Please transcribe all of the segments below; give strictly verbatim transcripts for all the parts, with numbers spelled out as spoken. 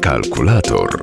Kalkulator.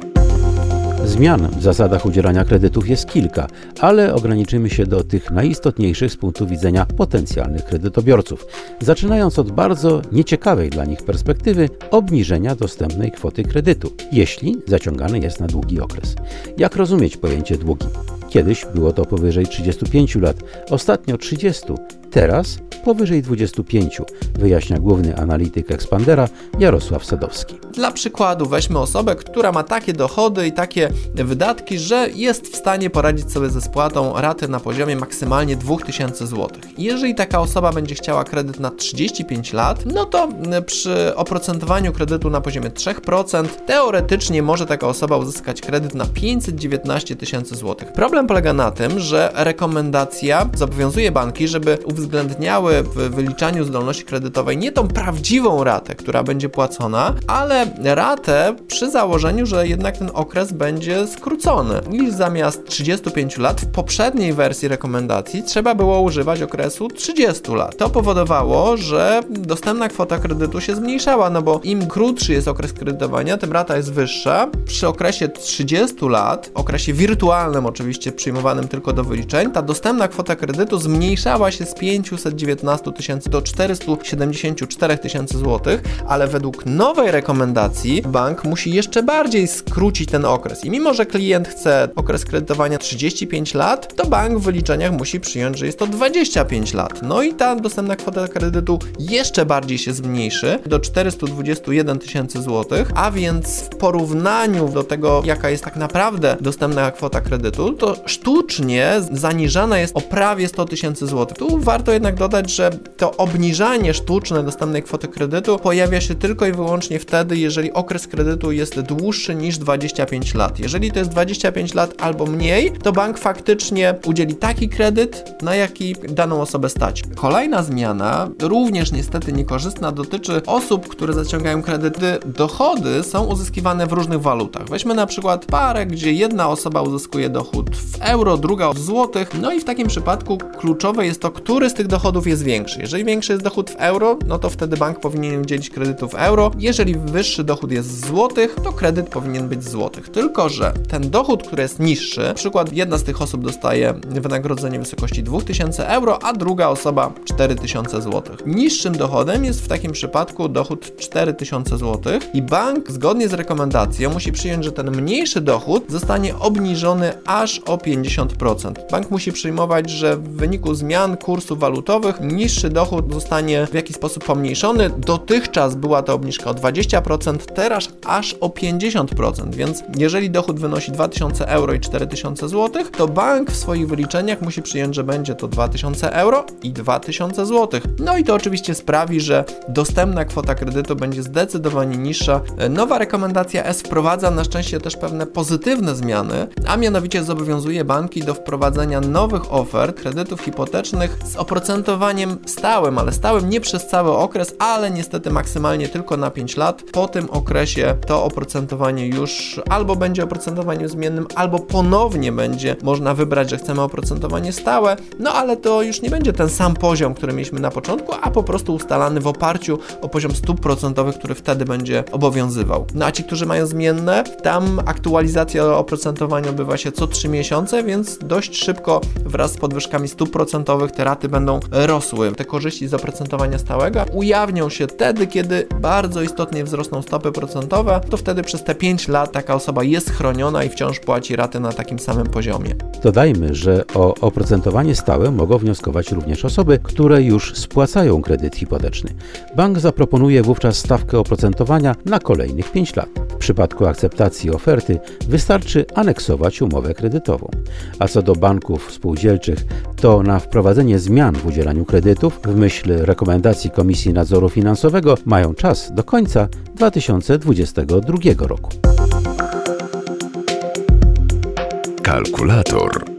Zmian w zasadach udzielania kredytów jest kilka, ale ograniczymy się do tych najistotniejszych z punktu widzenia potencjalnych kredytobiorców, zaczynając od bardzo nieciekawej dla nich perspektywy obniżenia dostępnej kwoty kredytu, jeśli zaciągany jest na długi okres. Jak rozumieć pojęcie długi? Kiedyś było to powyżej trzydziestu pięciu lat, ostatnio trzydziestu, teraz powyżej dwudziestu pięciu, wyjaśnia główny analityk Expandera Jarosław Sadowski. Dla przykładu weźmy osobę, która ma takie dochody i takie wydatki, że jest w stanie poradzić sobie ze spłatą raty na poziomie maksymalnie dwa tysiące złotych. Jeżeli taka osoba będzie chciała kredyt na trzydzieści pięć lat, no to przy oprocentowaniu kredytu na poziomie trzy procent teoretycznie może taka osoba uzyskać kredyt na pięćset dziewiętnaście tysięcy złotych. Problem polega na tym, że rekomendacja zobowiązuje banki, żeby uwzględniały w wyliczaniu zdolności kredytowej nie tą prawdziwą ratę, która będzie płacona, ale ratę przy założeniu, że jednak ten okres będzie skrócony. I zamiast trzydziestu pięciu lat w poprzedniej wersji rekomendacji trzeba było używać okresu trzydziestu lat. To powodowało, że dostępna kwota kredytu się zmniejszała, no bo im krótszy jest okres kredytowania, tym rata jest wyższa. Przy okresie trzydziestu lat, okresie wirtualnym oczywiście przyjmowanym tylko do wyliczeń, ta dostępna kwota kredytu zmniejszała się z pięćset dziewiętnaście tysięcy do czterystu siedemdziesięciu czterech tysięcy złotych, ale według nowej rekomendacji bank musi jeszcze bardziej skrócić ten okres. I mimo, że klient chce okres kredytowania trzydzieści pięć lat, to bank w wyliczeniach musi przyjąć, że jest to dwadzieścia pięć lat. No i ta dostępna kwota kredytu jeszcze bardziej się zmniejszy do czterystu dwudziestu jeden tysięcy złotych, a więc w porównaniu do tego, jaka jest tak naprawdę dostępna kwota kredytu, to sztucznie zaniżana jest o prawie sto tysięcy złotych. Tu warto jednak dodać, że to obniżanie sztuczne dostępnej kwoty kredytu pojawia się tylko i wyłącznie wtedy, jeżeli okres kredytu jest dłuższy niż dwadzieścia pięć lat. Jeżeli to jest dwadzieścia pięć lat albo mniej, to bank faktycznie udzieli taki kredyt, na jaki daną osobę stać. Kolejna zmiana, również niestety niekorzystna, dotyczy osób, które zaciągają kredyty. Dochody są uzyskiwane w różnych walutach. Weźmy na przykład parę, gdzie jedna osoba uzyskuje dochód w euro, druga w złotych, no i w takim przypadku kluczowe jest to, który z tych dochodów jest większy. Jeżeli większy jest dochód w euro, no to wtedy bank powinien udzielić kredytu w euro. Jeżeli wyższy dochód jest w złotych, to kredyt powinien być w złotych. Tylko że ten dochód, który jest niższy, na przykład jedna z tych osób dostaje wynagrodzenie w wysokości dwa tysiące euro, a druga osoba cztery tysiące złotych. Niższym dochodem jest w takim przypadku dochód cztery tysiące złotych i bank zgodnie z rekomendacją musi przyjąć, że ten mniejszy dochód zostanie obniżony aż o pięćdziesiąt procent. Bank musi przyjmować, że w wyniku zmian kursów walutowych niższy dochód zostanie w jakiś sposób pomniejszony. Dotychczas była to obniżka o dwadzieścia procent, teraz aż o pięćdziesiąt procent, więc jeżeli dochód wynosi dwa tysiące euro i cztery tysiące złotych, to bank w swoich wyliczeniach musi przyjąć, że będzie to dwa tysiące euro i dwa tysiące złotych. No i to oczywiście sprawi, że dostępna kwota kredytu będzie zdecydowanie niższa. Nowa rekomendacja S wprowadza na szczęście też pewne pozytywne zmiany, a mianowicie zobowiązuje banki do wprowadzenia nowych ofert kredytów hipotecznych z oprocentowaniem stałym, ale stałym nie przez cały okres, ale niestety maksymalnie tylko na pięć lat. Po tym okresie to oprocentowanie już albo będzie oprocentowaniem zmiennym, albo ponownie będzie można wybrać, że chcemy oprocentowanie stałe, no ale to już nie będzie ten sam poziom, który mieliśmy na początku, a po prostu ustalany w oparciu o poziom stóp procentowych, który wtedy będzie obowiązywał. No a ci, którzy mają zmienne, tam aktualizacja oprocentowania odbywa się co trzy miesiące, więc dość szybko wraz z podwyżkami stóp procentowych te raty będą rosły. Te korzyści z oprocentowania stałego ujawnią się wtedy, kiedy bardzo istotnie wzrosną stopy procentowe, to wtedy przez te pięć lat taka osoba jest chroniona i wciąż płaci raty na takim samym poziomie. Dodajmy, że o oprocentowanie stałe mogą wnioskować również osoby, które już spłacają kredyt hipoteczny. Bank zaproponuje wówczas stawkę oprocentowania na kolejnych pięć lat. W przypadku akceptacji oferty wystarczy aneksować umowę kredytową. A co do banków spółdzielczych, to na wprowadzenie zmian w udzielaniu kredytów w myśl rekomendacji Komisji Nadzoru Finansowego mają czas do końca dwa tysiące dwudziestego drugiego roku. Kalkulator.